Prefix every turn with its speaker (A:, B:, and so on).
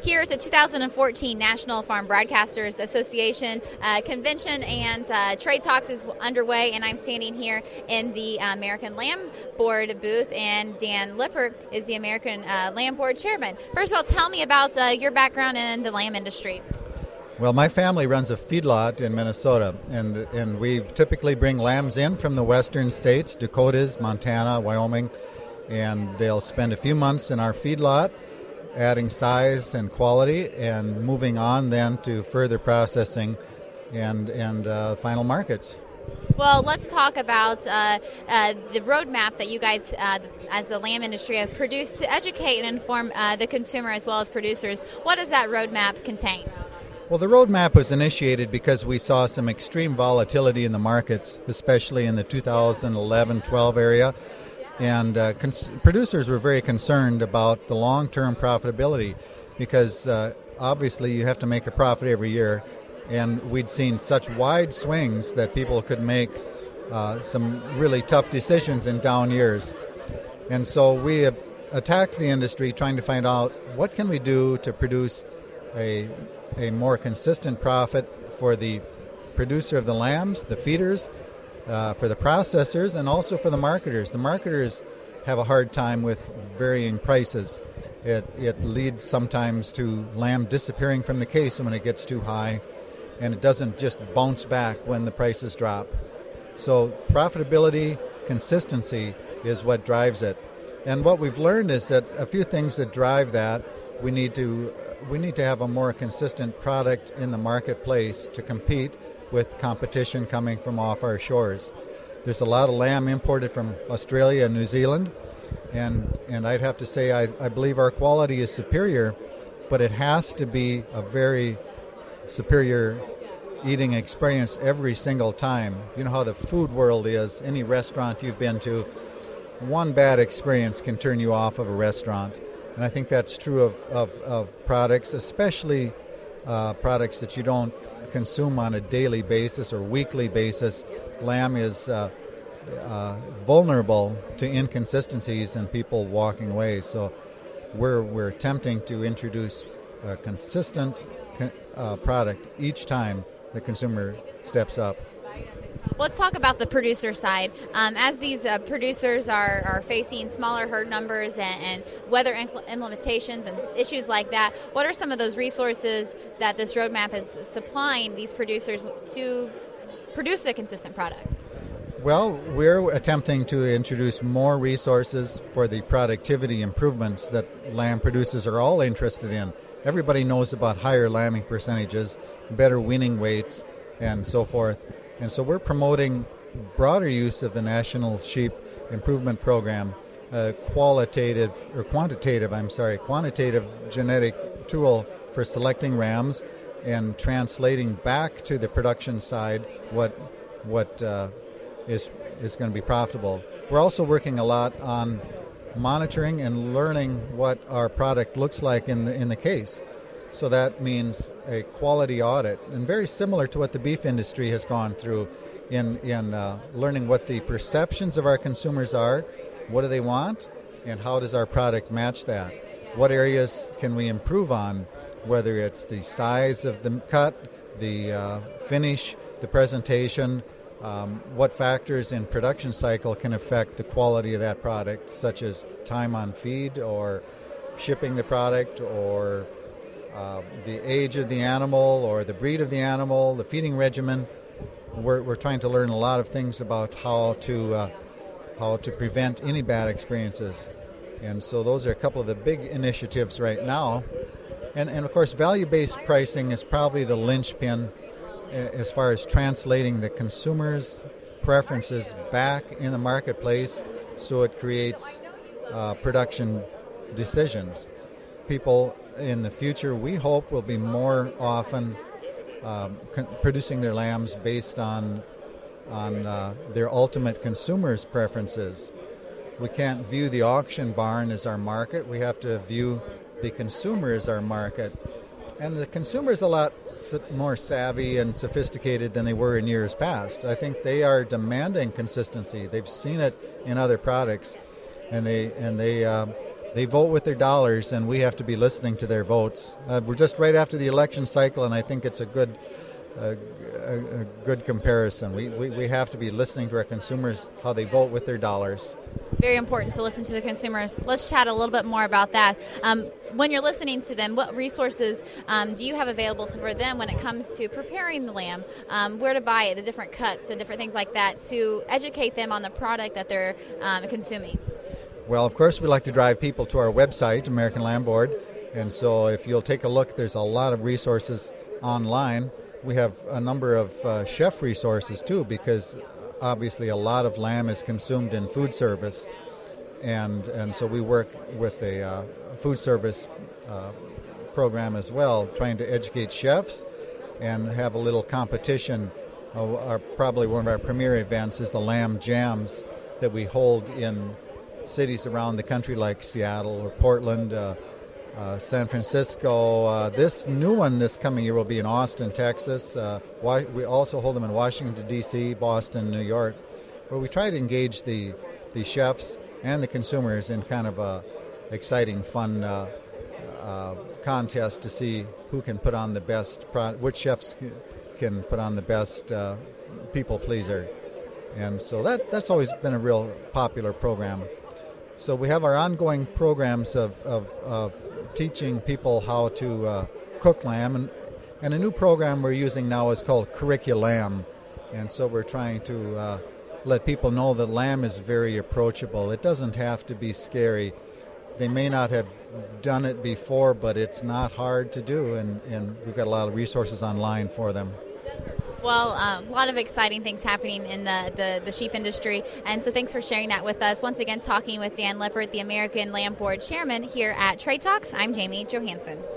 A: here at the 2014 National Farm Broadcasters Association convention, and trade talks is underway, and I'm standing here in the American Lamb Board booth, and Dan Lippert is the American Lamb Board chairman. First of all, tell me about your background in the lamb industry.
B: Well, my family runs a feedlot in Minnesota, and we typically bring lambs in from the western states, Dakotas, Montana, Wyoming, and they'll spend a few months in our feedlot, adding size and quality, and moving on then to further processing and final markets.
A: Well, let's talk about the roadmap that you guys, as the lamb industry, have produced to educate and inform the consumer as well as producers. What does that roadmap contain?
B: Well, the roadmap was initiated because we saw some extreme volatility in the markets, especially in the 2011-12 area, and producers were very concerned about the long-term profitability because obviously you have to make a profit every year, and we'd seen such wide swings that people could make some really tough decisions in down years. And so we attacked the industry trying to find out what can we do to produce a more consistent profit for the producer of the lambs, the feeders, for the processors, and also for the marketers. The marketers have a hard time with varying prices. It leads sometimes to lamb disappearing from the case when it gets too high, and it doesn't just bounce back when the prices drop. So profitability, consistency is what drives it. And what we've learned is that a few things that drive that, we need to have a more consistent product in the marketplace to compete with competition coming from off our shores. There's a lot of lamb imported from Australia and New Zealand, and I'd have to say I believe our quality is superior, but it has to be a very superior eating experience every single time. You know how the food world is. Any restaurant you've been to, one bad experience can turn you off of a restaurant. And I think that's true of products, especially products that you don't consume on a daily basis or weekly basis. Lamb is vulnerable to inconsistencies and people walking away. So we're attempting to introduce a consistent product each time the consumer steps up.
A: Let's talk about the producer side. As these producers are facing smaller herd numbers and weather implementations and issues like that, what are some of those resources that this roadmap is supplying these producers to produce a consistent product?
B: Well, we're attempting to introduce more resources for the productivity improvements that lamb producers are all interested in. Everybody knows about higher lambing percentages, better weaning weights, and so forth. And so we're promoting broader use of the National Sheep Improvement Program, a quantitative genetic tool for selecting rams and translating back to the production side what is going to be profitable. We're also working a lot on monitoring and learning what our product looks like in the case. So that means a quality audit, and very similar to what the beef industry has gone through in learning what the perceptions of our consumers are, what do they want, and how does our product match that? What areas can we improve on, whether it's the size of the cut, the finish, the presentation, what factors in production cycle can affect the quality of that product, such as time on feed or shipping the product or the age of the animal or the breed of the animal, the feeding regimen. We're trying to learn a lot of things about how to prevent any bad experiences. And so those are a couple of the big initiatives right now. And of course, value-based pricing is probably the linchpin as far as translating the consumer's preferences back in the marketplace so it creates production decisions. People in the future, we hope, will be more often producing their lambs based on their ultimate consumers' preferences. We can't view the auction barn as our market. We have to view the consumer as our market. And the consumer is a lot more savvy and sophisticated than they were in years past. I think they are demanding consistency. They've seen it in other products, and they they vote with their dollars, and we have to be listening to their votes. We're just right after the election cycle, and I think it's a good comparison. We have to be listening to our consumers, how they vote with their dollars.
A: Very important to listen to the consumers. Let's chat a little bit more about that. When you're listening to them, what resources do you have available for them when it comes to preparing the lamb, where to buy it, the different cuts and different things like that, to educate them on the product that they're consuming?
B: Well, of course, we like to drive people to our website, American Lamb Board, and so if you'll take a look, there's a lot of resources online. We have a number of chef resources, too, because obviously a lot of lamb is consumed in food service, and so we work with a food service program as well, trying to educate chefs and have a little competition. Probably one of our premier events is the Lamb Jams that we hold in cities around the country like Seattle or Portland, San Francisco. This new one this coming year will be in Austin, Texas. We also hold them in Washington, D.C., Boston, New York, where we try to engage the chefs and the consumers in kind of a exciting, fun contest to see who can put on the best which chefs can put on the best people pleaser. And so that's always been a real popular program. So we have our ongoing programs of teaching people how to cook lamb, and a new program we're using now is called Curriculam, and so we're trying to let people know that lamb is very approachable. It doesn't have to be scary. They may not have done it before, but it's not hard to do, and we've got a lot of resources online for them.
A: Well, a lot of exciting things happening in the sheep industry, and so thanks for sharing that with us. Once again, talking with Dan Lippert, the American Lamb Board Chairman here at Trade Talks. I'm Jamie Johansson.